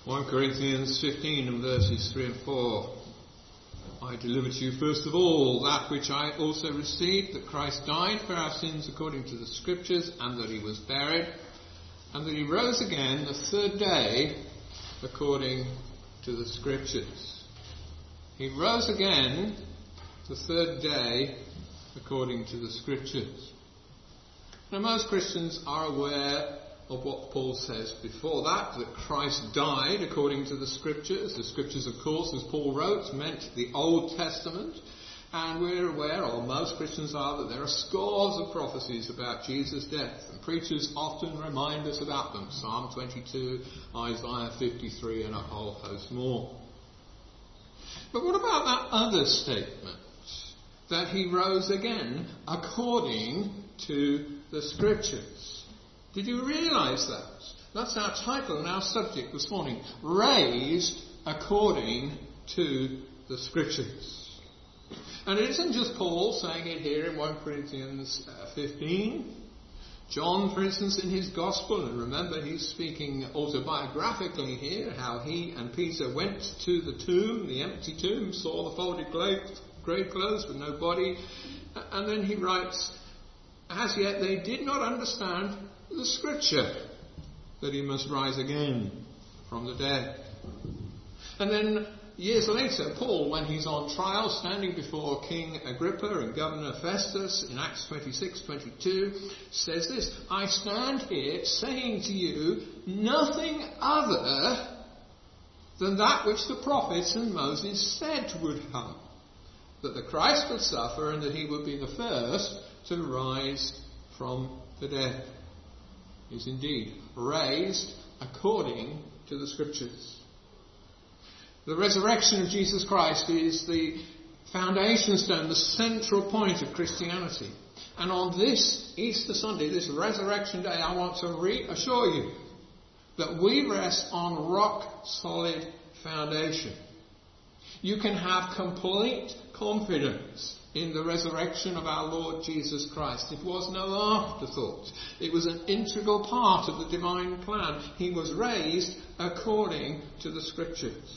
1 Corinthians 15 and verses 3 and 4. I delivered to you first of all that which I also received, that Christ died for our sins according to the Scriptures, and that he was buried, and that he rose again the third day according to the Scriptures. He rose again the third day according to the Scriptures. Now most Christians are aware of what Paul says before that Christ died according to the Scriptures. The Scriptures, of course, as Paul wrote, meant the Old Testament. And we're aware, or most Christians are, that there are scores of prophecies about Jesus' death. And preachers often remind us about them. Psalm 22, Isaiah 53, and a whole host more. But what about that other statement? That he rose again according to the Scriptures. Did you realise that? That's our title and our subject this morning. Raised according to the Scriptures. And it isn't just Paul saying it here in 1 Corinthians 15. John, for instance, in his Gospel, and remember he's speaking autobiographically here, how he and Peter went to the tomb, the empty tomb, saw the folded grave clothes with no body. And then he writes, as yet they did not understand the Scripture, that he must rise again from the dead. And then years later, Paul, when he's on trial, standing before King Agrippa and Governor Festus in Acts 26:22, says this, I stand here saying to you nothing other than that which the prophets and Moses said would come, that the Christ would suffer and that he would be the first to rise from the dead. Is indeed raised according to the Scriptures. The resurrection of Jesus Christ is the foundation stone, the central point of Christianity. And on this Easter Sunday, this Resurrection Day, I want to reassure you that we rest on rock solid foundation. You can have complete confidence in the resurrection of our Lord Jesus Christ. It was no afterthought. It was an integral part of the divine plan. He was raised according to the Scriptures.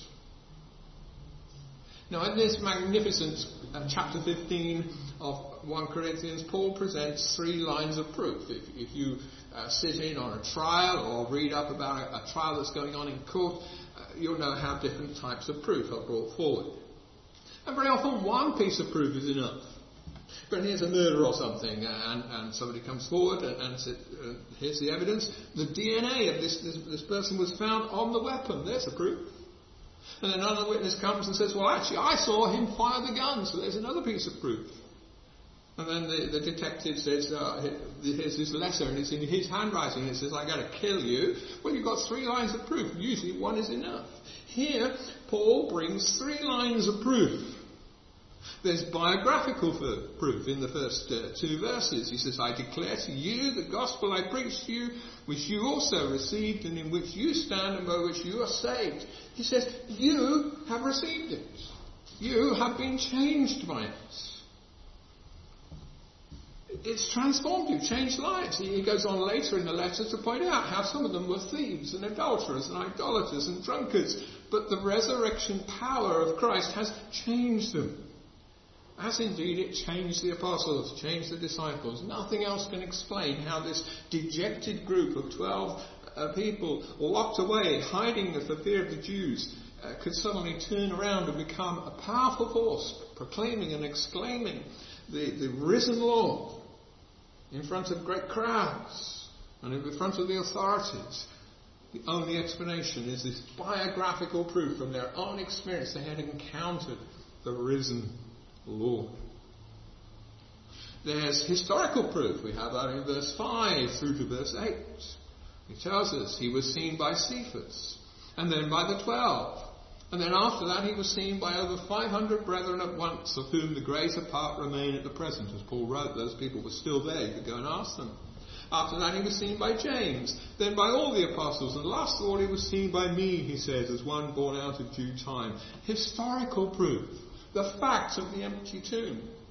Now in this magnificent chapter 15 of 1 Corinthians, Paul presents three lines of proof. If you sit in on a trial or read up about a trial that's going on in court, you'll know how different types of proof are brought forward. And very often one piece of proof is enough. But here's a murder or something, and somebody comes forward and says, here's the evidence. The DNA of this person was found on the weapon. There's a proof. And then another witness comes and says, well, actually, I saw him fire the gun, so there's another piece of proof. And then the detective says, here's this letter, and it's in his handwriting. It says, I got to kill you. Well, you've got three lines of proof. Usually one is enough. Here, Paul brings three lines of proof. There's biographical proof in the first two verses. He says, I declare to you the gospel I preached to you, which you also received, and in which you stand and by which you are saved. He says, you have received it. You have been changed by it. It's transformed you, changed lives. He goes on later in the letter to point out how some of them were thieves and adulterers and idolaters and drunkards. But the resurrection power of Christ has changed them. As indeed it changed the apostles, changed the disciples. Nothing else can explain how this dejected group of 12 people locked away, hiding for fear of the Jews, could suddenly turn around and become a powerful force, proclaiming and exclaiming the risen Lord in front of great crowds and in front of the authorities. The only explanation is this biographical proof from their own experience. They had encountered the risen Lord. There's historical proof. We have that in verse 5 through to verse 8. It tells us he was seen by Cephas, and then by the 12. And then after that he was seen by over 500 brethren at once, of whom the greater part remain at the present. As Paul wrote, those people were still there. You could go and ask them. After that he was seen by James, then by all the apostles, and last of all he was seen by me, he says, as one born out of due time. Historical proof. The fact of the empty tomb.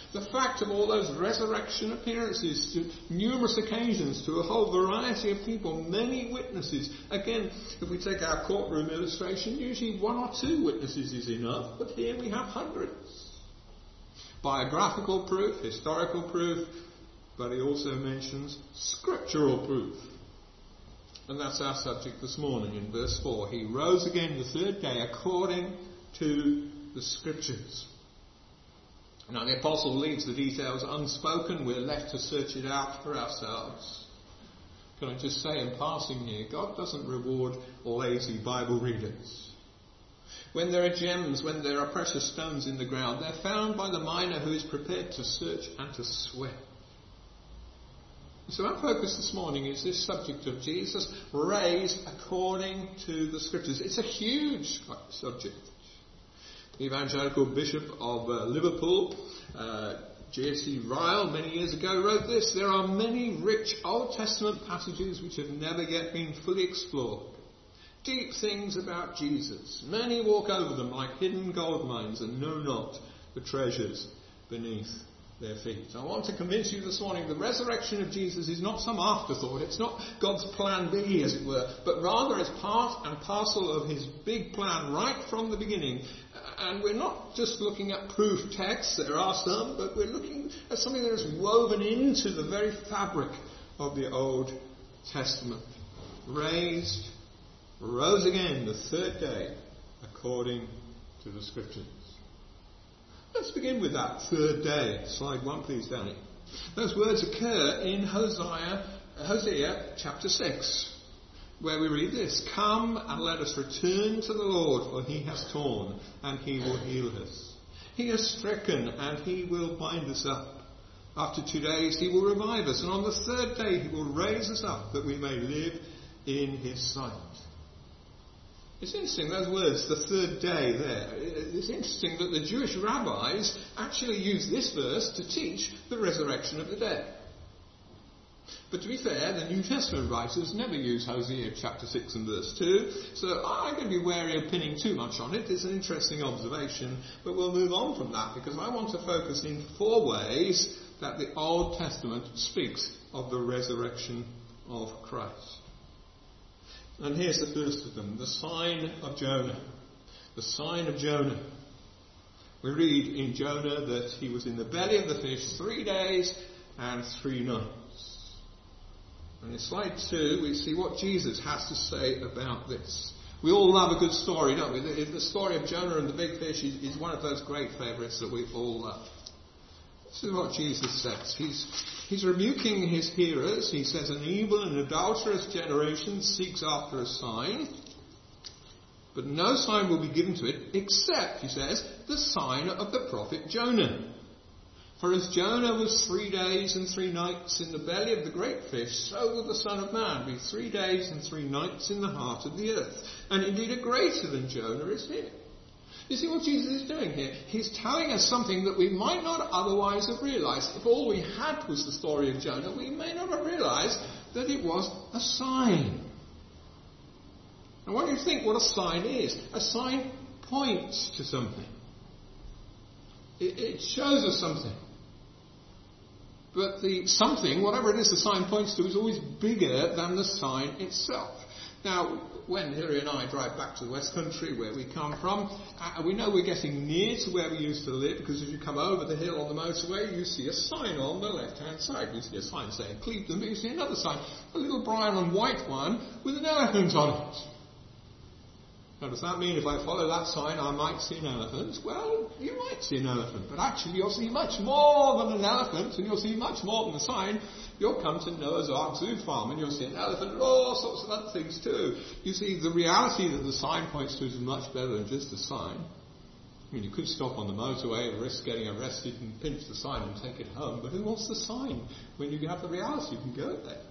The fact of all those resurrection appearances to numerous occasions to a whole variety of people, many witnesses. Again, if we take our courtroom illustration, usually one or two witnesses is enough, but here we have hundreds. Biographical proof, historical proof, but he also mentions scriptural proof. And that's our subject this morning in verse 4. He rose again the third day according to the scriptures. Now the apostle leaves the details unspoken. We're left to search it out for ourselves. Can I just say in passing here, God doesn't reward lazy Bible readers. When there are gems, when there are precious stones in the ground, they're found by the miner who is prepared to search and to sweat. So our focus this morning is this subject of Jesus raised according to the scriptures. It's a huge subject. The evangelical bishop of Liverpool, J.C. Ryle, many years ago wrote this: there are many rich Old Testament passages which have never yet been fully explored. Deep things about Jesus. Many walk over them like hidden gold mines and know not the treasures beneath their feet. I want to convince you this morning the resurrection of Jesus is not some afterthought. It's not God's plan B, as it were, but rather it's part and parcel of his big plan right from the beginning. And we're not just looking at proof texts, there are some, but we're looking at something that is woven into the very fabric of the Old Testament. Rose again the third day according to the scriptures. Let's begin with that third day. Slide 1 please, Danny. Those words occur in Hosea chapter 6, where we read this: come and let us return to the Lord, for he has torn and he will heal us. He has stricken and he will bind us up. After 2 days he will revive us, and on the third day he will raise us up that we may live in his sight. It's interesting, those words, the third day there. It's interesting that the Jewish rabbis actually use this verse to teach the resurrection of the dead. But to be fair, the New Testament writers never use Hosea chapter 6 and verse 2, so I'm going to be wary of pinning too much on it. It's an interesting observation, but we'll move on from that because I want to focus in 4 ways that the Old Testament speaks of the resurrection of Christ. And here's the first of them, the sign of Jonah. The sign of Jonah. We read in Jonah that he was in the belly of the fish 3 days and 3 nights. And in slide 2 we see what Jesus has to say about this. We all love a good story, don't we? The story of Jonah and the big fish is one of those great favourites that we all love. This is what Jesus says. He's rebuking his hearers. He says, an evil and adulterous generation seeks after a sign, but no sign will be given to it except, he says, the sign of the prophet Jonah. For as Jonah was 3 days and 3 nights in the belly of the great fish, so will the Son of Man be 3 days and 3 nights in the heart of the earth. And indeed a greater than Jonah is here. You see what Jesus is doing here? He's telling us something that we might not otherwise have realised. If all we had was the story of Jonah, we may not have realised that it was a sign. And what do you think what a sign is? A sign points to something. It shows us something. But the something, whatever it is the sign points to, is always bigger than the sign itself. Now, when Hilary and I drive back to the West Country, where we come from, we know we're getting near to where we used to live, because as you come over the hill on the motorway, you see a sign on the left-hand side. You see a sign saying Clevedon, but you see another sign, a little brown and white one, with an elephant on it. Now, does that mean if I follow that sign, I might see an elephant? Well, you might see an elephant, but actually you'll see much more than an elephant, and you'll see much more than the sign. You'll come to Noah's Ark Zoo Farm, and you'll see an elephant and all sorts of other things too. You see, the reality that the sign points to is much better than just a sign. I mean, you could stop on the motorway and risk getting arrested and pinch the sign and take it home, but who wants the sign when you have the reality? You can go there.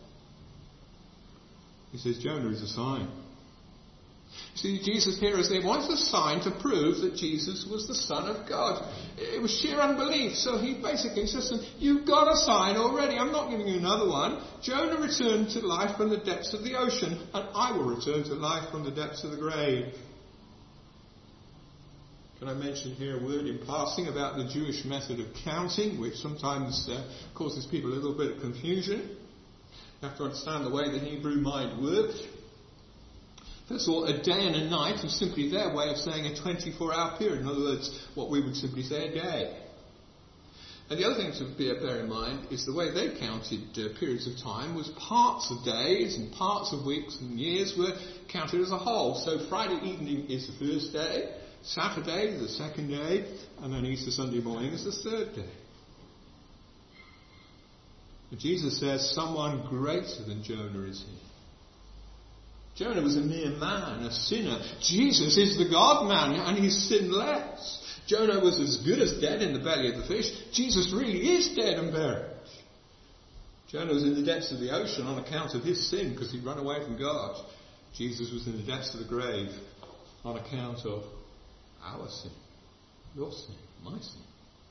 He says Jonah is a sign. See, Jesus' hearers, they wanted a sign to prove that Jesus was the Son of God. It was sheer unbelief. So he basically says to them, you've got a sign already. I'm not giving you another one. Jonah returned to life from the depths of the ocean, and I will return to life from the depths of the grave. Can I mention here a word in passing about the Jewish method of counting, which sometimes causes people a little bit of confusion. You have to understand the way the Hebrew mind worked. First of all, a day and a night was simply their way of saying a 24-hour period. In other words, what we would simply say a day. And the other thing to bear in mind is the way they counted periods of time was parts of days and parts of weeks and years were counted as a whole. So Friday evening is the first day, Saturday is the second day, and then Easter Sunday morning is the third day. But Jesus says someone greater than Jonah is here. Jonah was a mere man, a sinner. Jesus is the God-man, and he's sinless. Jonah was as good as dead in the belly of the fish. Jesus really is dead and buried. Jonah was in the depths of the ocean on account of his sin, because he'd run away from God. Jesus was in the depths of the grave on account of our sin, your sin, my sin.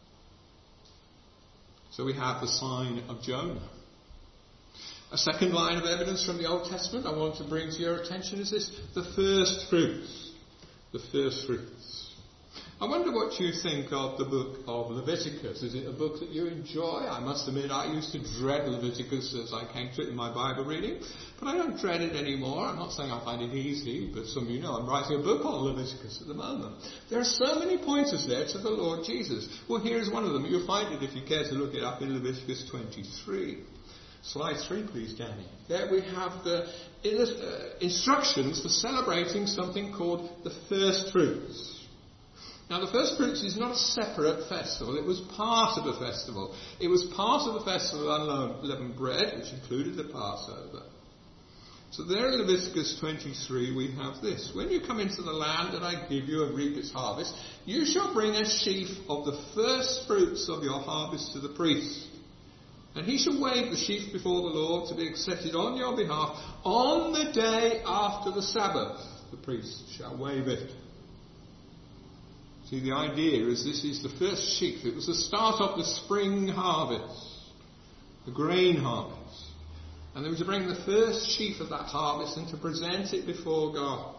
So we have the sign of Jonah. A second line of evidence from the Old Testament I want to bring to your attention is this: the first fruits. The first fruits. I wonder what you think of the book of Leviticus. Is it a book that you enjoy? I must admit I used to dread Leviticus as I came to it in my Bible reading, but I don't dread it anymore. I'm not saying I find it easy, but some of you know I'm writing a book on Leviticus at the moment. There are so many pointers there to the Lord Jesus. Well, here's one of them. You'll find it if you care to look it up in Leviticus 23. Slide 3, please, Danny. There we have the instructions for celebrating something called the first fruits. Now, the first fruits is not a separate festival. It was part of a festival. It was part of the festival of unleavened bread, which included the Passover. So there in Leviticus 23 we have this: when you come into the land that I give you and reap its harvest, you shall bring a sheaf of the first fruits of your harvest to the priest. And he shall wave the sheaf before the Lord to be accepted on your behalf on the day after the Sabbath. The priest shall wave it. See, the idea is this is the first sheaf. It was the start of the spring harvest, the grain harvest. And they were to bring the first sheaf of that harvest and to present it before God.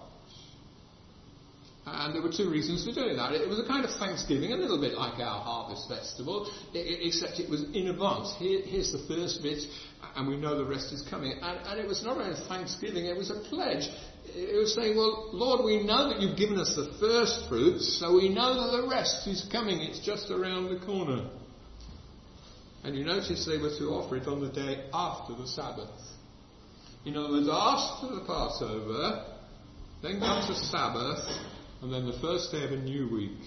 And there were two reasons for doing that. It was a kind of thanksgiving, a little bit like our harvest festival, except it was in advance. Here's the first bit, and we know the rest is coming. And it was not only thanksgiving, it was a pledge. It was saying, well, Lord, we know that you've given us the first fruits, so we know that the rest is coming. It's just around the corner. And you notice they were to offer it on the day after the Sabbath. In other words, after the Passover, then comes the Sabbath, and then the first day of a new week.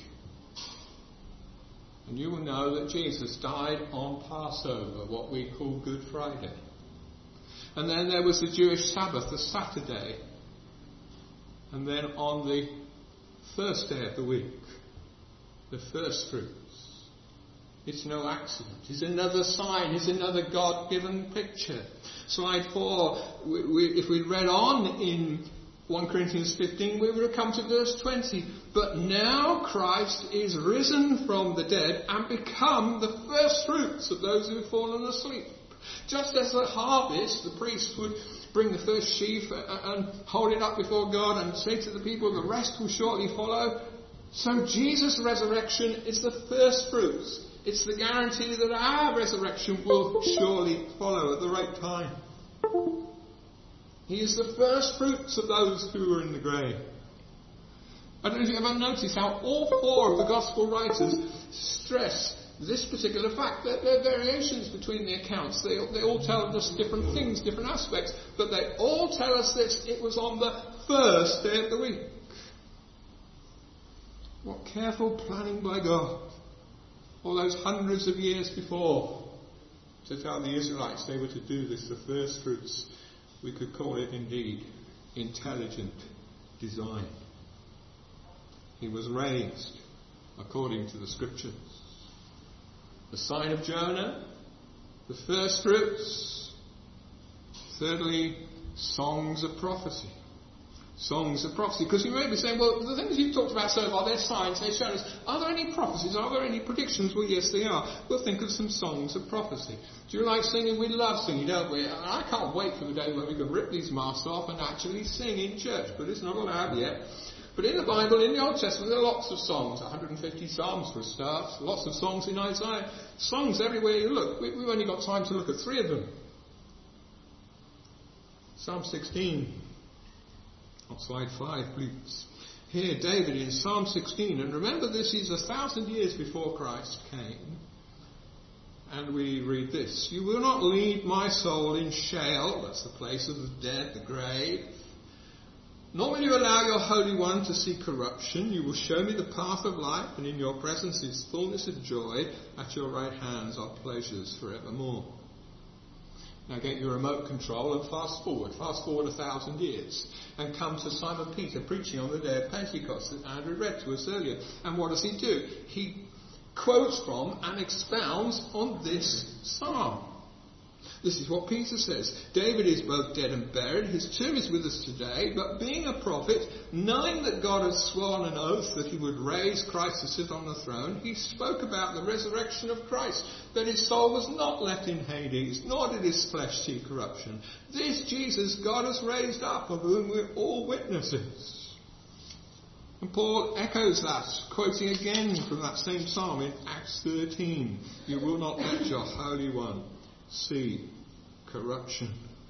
And you will know that Jesus died on Passover, what we call Good Friday. And then there was the Jewish Sabbath, the Saturday. And then on the first day of the week, the first fruits. It's no accident. It's another sign. It's another God-given picture. Slide 4. If we read on in 1 Corinthians 15, we would have come to verse 20. But now Christ is risen from the dead and become the first fruits of those who have fallen asleep. Just as at harvest, the priest would bring the first sheaf and hold it up before God and say to the people, the rest will shortly follow. So Jesus' resurrection is the first fruits. It's the guarantee that our resurrection will surely follow at the right time. He is the first fruits of those who are in the grave. I don't know if you ever noticed how all four of the Gospel writers stress this particular fact. There are variations between the accounts. They all tell us different things, different aspects, but they all tell us this: it was on the first day of the week. What careful planning by God. All those hundreds of years before, to tell the Israelites they were to do this, the first fruits. We could call it indeed intelligent design. He was raised according to the Scriptures. The sign of Jonah, the first fruits. Thirdly, songs of prophecy. Songs of prophecy. Because you may be saying, well, the things you've talked about so far, they're signs, they're shown us. Are there any prophecies? Are there any predictions? Well, yes, they are. We'll think of some songs of prophecy. Do you like singing? We love singing, don't we? And I can't wait for the day when we can rip these masks off and actually sing in church, but it's not allowed yet. But in the Bible, in the Old Testament, there are lots of songs, 150 psalms for a start, lots of songs in Isaiah, songs everywhere you look. We've only got time to look at 3 of them. Psalm 16, on slide 5, please. Here, David in Psalm 16, and remember this is 1,000 years before Christ came, and we read this: "You will not lead my soul in Sheol," that's the place of the dead, the grave, "nor will you allow your Holy One to see corruption. You will show me the path of life, and in your presence is fullness of joy. At your right hands are pleasures forevermore." Now get your remote control and fast forward 1,000 years, and come to Simon Peter preaching on the day of Pentecost that Andrew read to us earlier. And what does he do? He quotes from and expounds on this psalm. This is what Peter says: "David is both dead and buried. His tomb is with us today. But being a prophet, knowing that God had sworn an oath that he would raise Christ to sit on the throne, he spoke about the resurrection of Christ, that his soul was not left in Hades, nor did his flesh see corruption. This Jesus God has raised up, of whom we're all witnesses." And Paul echoes that, quoting again from that same psalm in Acts 13. "You will not let your Holy One see corruption."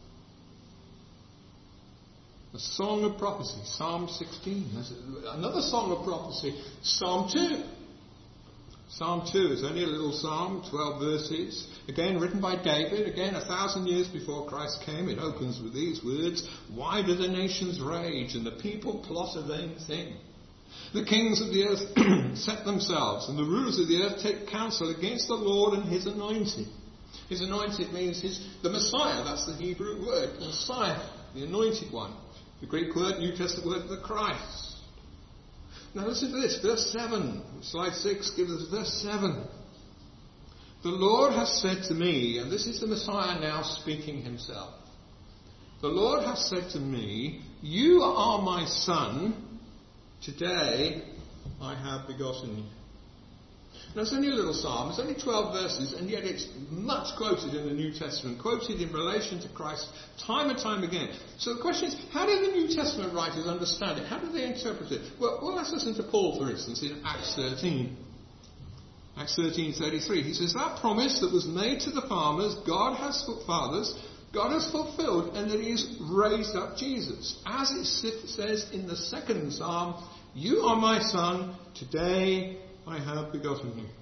A song of prophecy, Psalm 16. There's another song of prophecy, Psalm 2. Psalm 2 is only a little psalm, 12 verses, again written by David, again 1,000 years before Christ came. It opens with these words: "Why do the nations rage and the people plot a vain thing? The kings of the earth set themselves, and the rulers of the earth take counsel against the Lord and his anointed." His anointed means the Messiah. That's the Hebrew word, Messiah, the anointed one. The Greek word, New Testament word, the Christ. Now listen to this, verse 7. Slide 6 gives us verse 7. "The Lord has said to me," and this is the Messiah now speaking himself. "The Lord has said to me, you are my son. Today I have begotten you." Now it's only a little psalm, it's only 12 verses, and yet it's much quoted in the New Testament, quoted in relation to Christ time and time again. So the question is, how did the New Testament writers understand it? How did they interpret it? Well, let's listen to Paul, for instance, in Acts 13. Acts 13:33, he says, "That promise that was made to the fathers, God has fulfilled, and that he has raised up Jesus. As it says in the second psalm, you are my son, today I have begotten you."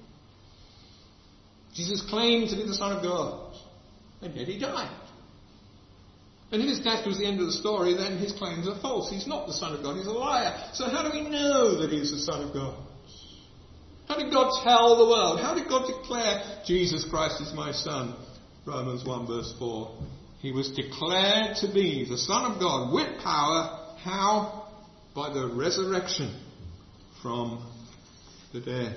Jesus claimed to be the Son of God, and yet he died. And if his death was the end of the story, then his claims are false. He's not the Son of God, he's a liar. So how do we know that he's the Son of God? How did God tell the world? How did God declare Jesus Christ is my Son? Romans 1 verse 4. He was declared to be the Son of God with power. How? By the resurrection from the dead.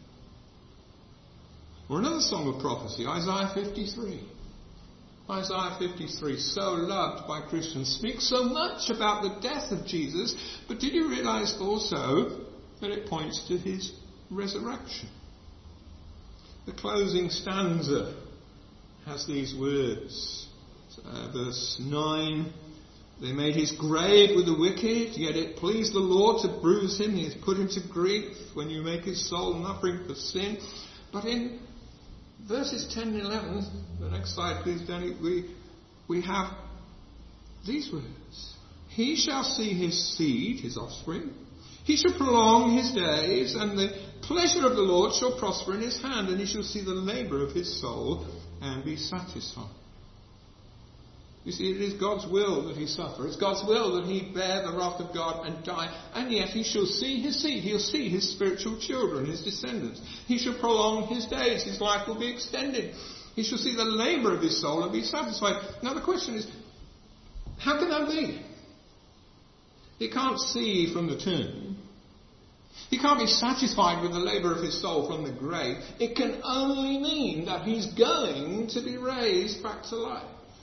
Or another song of prophecy, Isaiah 53. Isaiah 53, so loved by Christians, speaks so much about the death of Jesus, but did you realize also that it points to his resurrection? The closing stanza has these words, verse 9, "They made his grave with the wicked, yet it pleased the Lord to bruise him. He has put him to grief when you make his soul an offering for sin." But in verses 10 and 11, the next slide please, Danny, we have these words: "He shall see his seed," his offspring. "He shall prolong his days, and the pleasure of the Lord shall prosper in his hand, and he shall see the labour of his soul and be satisfied." You see, it is God's will that he suffer. It's God's will that he bear the wrath of God and die. And yet he shall see his seed. He'll see his spiritual children, his descendants. He shall prolong his days. His life will be extended. He shall see the labour of his soul and be satisfied. Now the question is, how can that be? He can't see from the tomb. He can't be satisfied with the labour of his soul from the grave. It can only mean that he's going to be raised back to life.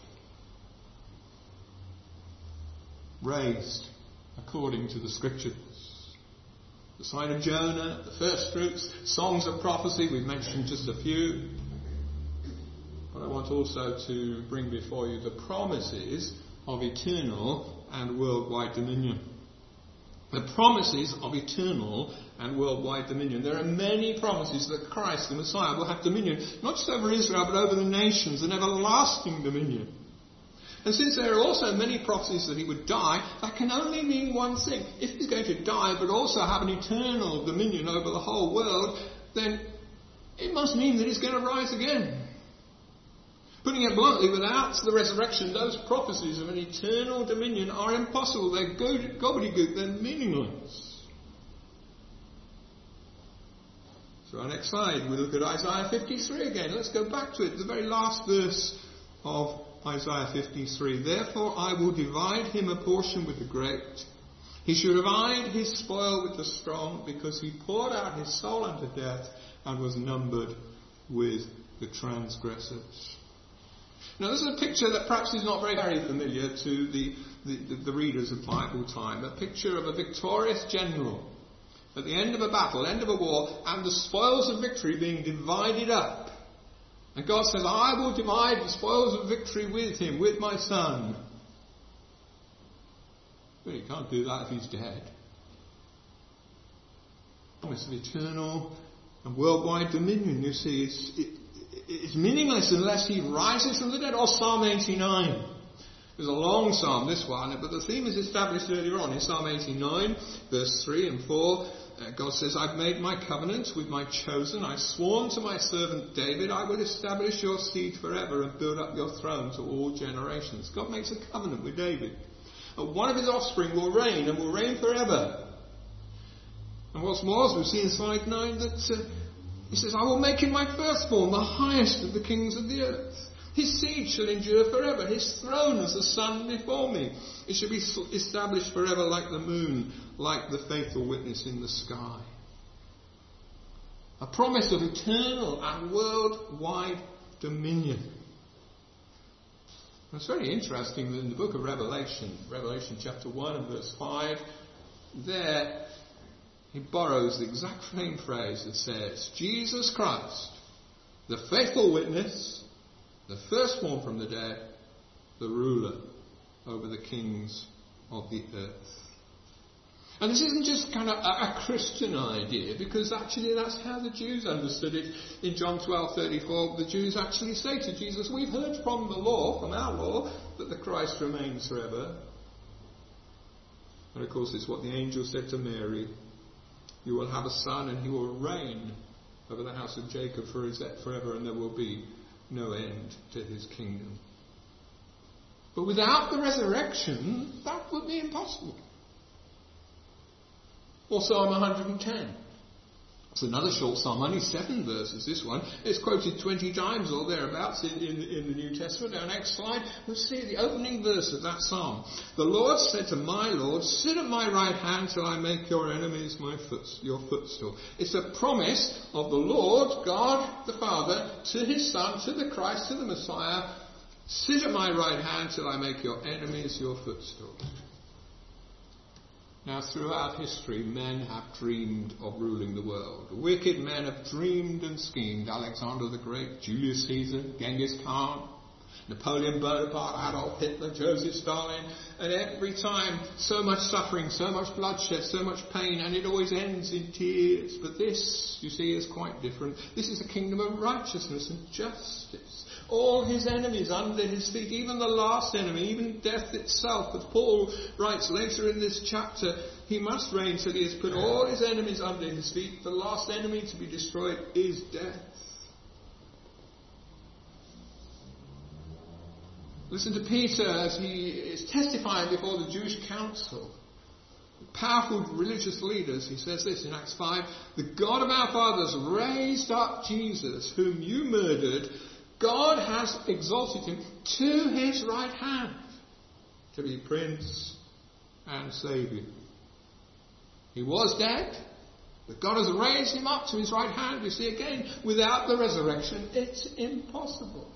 Raised according to the scriptures. The sign of Jonah, the first fruits, songs of prophecy, we've mentioned just a few. But I want also to bring before you the promises of eternal and worldwide dominion. the promises of eternal and worldwide dominion. There are many promises that Christ, the Messiah, will have dominion, not just over Israel, but over the nations, an everlasting dominion. And since there are also many prophecies that he would die, that can only mean one thing. If he's going to die, but also have an eternal dominion over the whole world, then it must mean that he's going to rise again. Putting it bluntly, without the resurrection, those prophecies of an eternal dominion are impossible. They're gobbledygook, they're meaningless. So our next slide, we look at Isaiah 53 again. Let's go back to it, the very last verse of Isaiah 53. Therefore I will divide him a portion with the great. He shall divide his spoil with the strong, because he poured out his soul unto death and was numbered with the transgressors. Now this is a picture that perhaps is not very familiar to the readers of Bible time. A picture of a victorious general at the end of a battle, end of a war, and the spoils of victory being divided up. And God says, I will divide the spoils of victory with him, with my son. Well, he can't do that if he's dead. Promise of eternal and worldwide dominion, you see, it's meaningless unless he rises from the dead. Or Psalm 89. There's a long psalm, this one, but the theme is established earlier on in Psalm 89, verse 3 and 4. God says, I've made my covenant with my chosen. I've sworn to my servant David, I will establish your seed forever and build up your throne to all generations. God makes a covenant with David. And one of his offspring will reign and will reign forever. And what's more, as we see in slide 9, that he says, I will make him my firstborn, the highest of the kings of the earth. His seed shall endure forever. His throne as the sun before me. It shall be established forever like the moon, like the faithful witness in the sky. A promise of eternal and worldwide dominion. And it's very interesting that in the book of Revelation, Revelation chapter 1 and verse 5, there he borrows the exact same phrase that says, Jesus Christ, the faithful witness, the firstborn from the dead, the ruler over the kings of the earth. And this isn't just kind of a Christian idea, because actually that's how the Jews understood it. In John 12:34, the Jews actually say to Jesus, we've heard from the law, from our law, that the Christ remains forever. And of course it's what the angel said to Mary. You will have a son and he will reign over the house of Jacob forever, and there will be no end to his kingdom. But without the resurrection, that would be impossible. Or Psalm 110. It's another short psalm, only 7 verses, this one. It's quoted 20 times or thereabouts in the New Testament. Our next slide, we'll see the opening verse of that psalm. The Lord said to my Lord, sit at my right hand till I make your enemies your footstool. It's a promise of the Lord, God the Father, to his Son, to the Christ, to the Messiah. Sit at my right hand till I make your enemies your footstool. Now, throughout history, men have dreamed of ruling the world. Wicked men have dreamed and schemed. Alexander the Great, Julius Caesar, Genghis Khan, Napoleon Bonaparte, Adolf Hitler, Joseph Stalin. And every time, so much suffering, so much bloodshed, so much pain, and it always ends in tears. But this, you see, is quite different. This is a kingdom of righteousness and justice. All his enemies under his feet, even the last enemy, even death itself. As Paul writes later in this chapter, he must reign till he has put all his enemies under his feet. The last enemy to be destroyed is death. Listen to Peter as he is testifying before the Jewish council. Powerful religious leaders. He says this in Acts 5, the God of our fathers raised up Jesus, whom you murdered. God has exalted him to his right hand to be Prince and Saviour. He was dead, but God has raised him up to his right hand. You see, again, without the resurrection, it's impossible.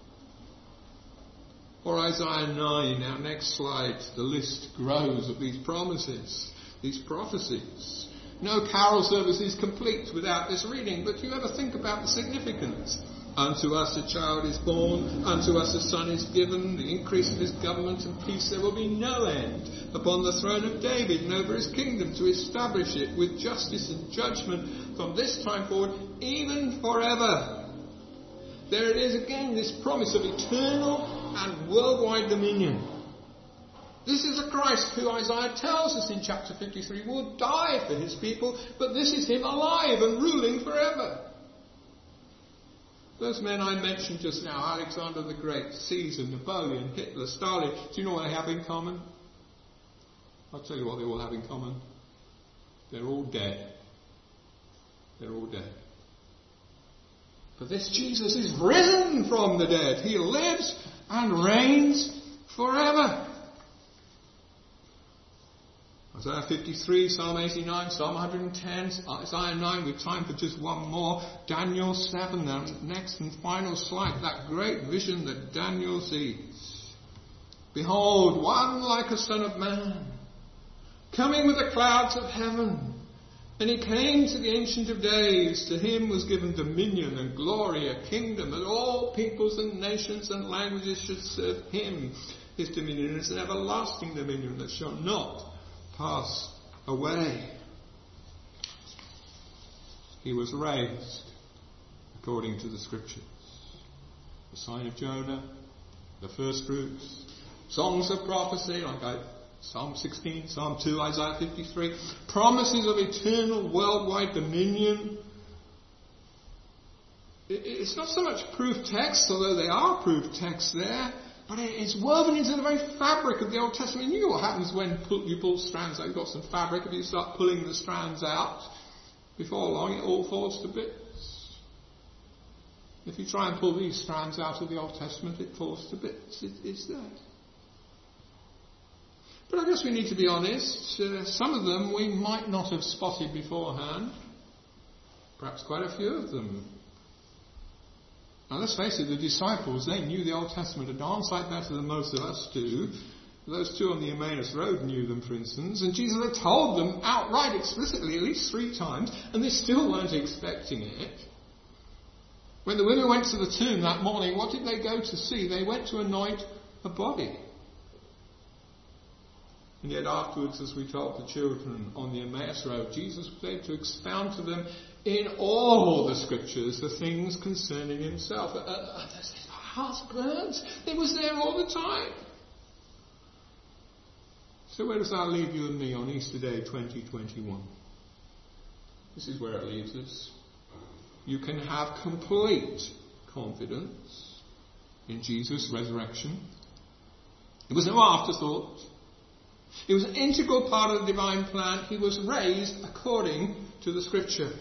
Or Isaiah 9, our next slide, the list grows of these promises, these prophecies. No carol service is complete without this reading, but do you ever think about the significance? Unto us a child is born, unto us a son is given, the increase of his government and peace there will be no end. Upon the throne of David and over his kingdom, to establish it with justice and judgment from this time forward, even forever. There it is again, this promise of eternal and worldwide dominion. This is a Christ who Isaiah tells us in chapter 53 will die for his people, but this is him alive and ruling forever. Those men I mentioned just now, Alexander the Great, Caesar, Napoleon, Hitler, Stalin, do you know what they have in common? I'll tell you what they all have in common. They're all dead. They're all dead. But this Jesus is risen from the dead. He lives and reigns forever. Isaiah 53, Psalm 89, Psalm 110, Isaiah 9, with time for just one more. Daniel 7, the next and final slide, that great vision that Daniel sees. Behold, one like a son of man, coming with the clouds of heaven. And he came to the Ancient of Days. To him was given dominion and glory, a kingdom, that all peoples and nations and languages should serve him. His dominion is an everlasting dominion that shall not pass away. He was raised according to the Scriptures. The sign of Jonah, the first fruits, songs of prophecy like Psalm 16, Psalm 2, Isaiah 53, promises of eternal worldwide dominion. It's not so much proof text, although they are proof texts there, but it's woven into the very fabric of the Old Testament. You know what happens when you pull strands out. You've got some fabric. If you start pulling the strands out, before long it all falls to bits. If you try and pull these strands out of the Old Testament, it falls to bits. It's there. But I guess we need to be honest. Some of them we might not have spotted beforehand. Perhaps quite a few of them. Now let's face it, the disciples, they knew the Old Testament a darn sight better than most of us do. Those two on the Emmaus Road knew them, for instance, and Jesus had told them outright, explicitly, at least 3 times, and they still weren't expecting it. When the women went to the tomb that morning, what did they go to see? They went to anoint a body. And yet afterwards, as we told the children on the Emmaus Road, Jesus was able to expound to them in all the Scriptures the things concerning himself. Their hearts burns. It was there all the time. So where does that leave you and me on Easter Day 2021? This is where it leaves us. You can have complete confidence in Jesus' resurrection. It was no afterthought. It was an integral part of the divine plan. He was raised according to the Scripture.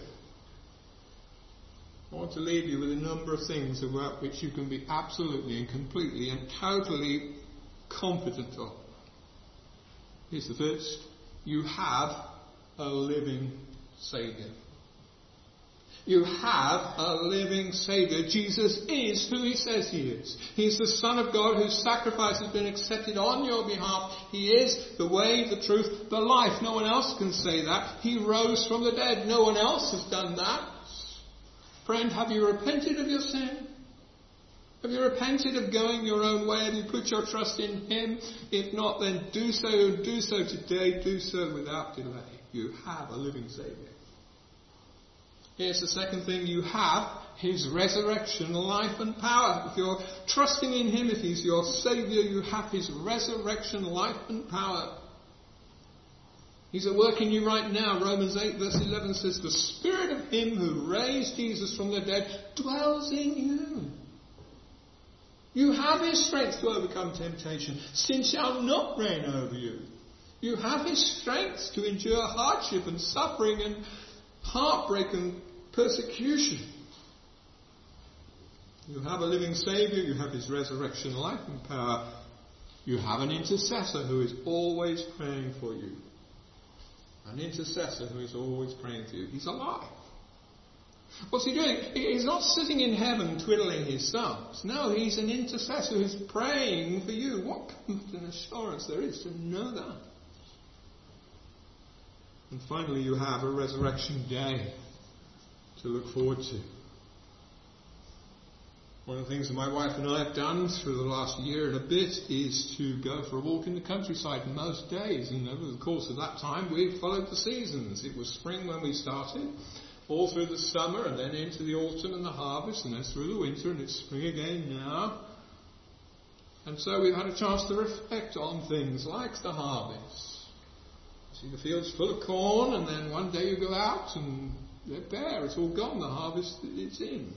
I want to leave you with a number of things about which you can be absolutely and completely and totally confident of. Here's the first. You have a living Saviour. You have a living Saviour. Jesus is who he says he is. He's the Son of God whose sacrifice has been accepted on your behalf. He is the way, the truth, the life. No one else can say that. He rose from the dead. No one else has done that. Friend, have you repented of your sin? Have you repented of going your own way? Have you put your trust in him? If not, then do so. Do so today. Do so without delay. You have a living Saviour. Here's the second thing. You have his resurrection, life and power. If you're trusting in him, if he's your Saviour, you have his resurrection, life and power. He's at work in you right now. Romans 8 verse 11 says, the Spirit of him who raised Jesus from the dead dwells in you. You have his strength to overcome temptation. Sin shall not reign over you. You have his strength to endure hardship and suffering and heartbreak and persecution. You have a living Saviour. You have his resurrection, life and power. You have an intercessor who is always praying for you. An intercessor who is always praying for you. He's alive. What's he doing? He's not sitting in heaven twiddling his thumbs. No, he's an intercessor who's praying for you. What comfort and assurance there is to know that. And finally, you have a resurrection day to look forward to. One of the things that my wife and I have done through the last year and a bit is to go for a walk in the countryside most days. And over the course of that time, we followed the seasons. It was spring when we started, all through the summer, and then into the autumn and the harvest, and then through the winter, and it's spring again now. And so we've had a chance to reflect on things like the harvest. See the fields full of corn, and then one day you go out and they're bare. It's all gone. The harvest is in.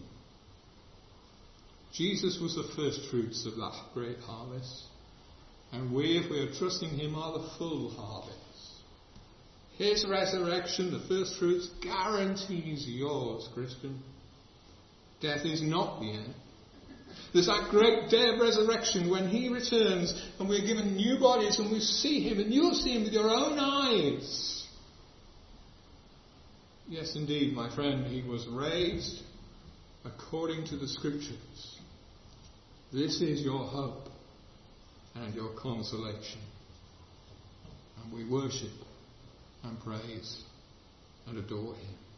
Jesus was the first fruits of that great harvest. And we, if we are trusting him, are the full harvest. His resurrection, the first fruits, guarantees yours, Christian. Death is not the end. There's that great day of resurrection when he returns and we're given new bodies and we see him, and you'll see him with your own eyes. Yes, indeed, my friend, he was raised according to the scriptures. This is your hope and your consolation. And we worship and praise and adore him.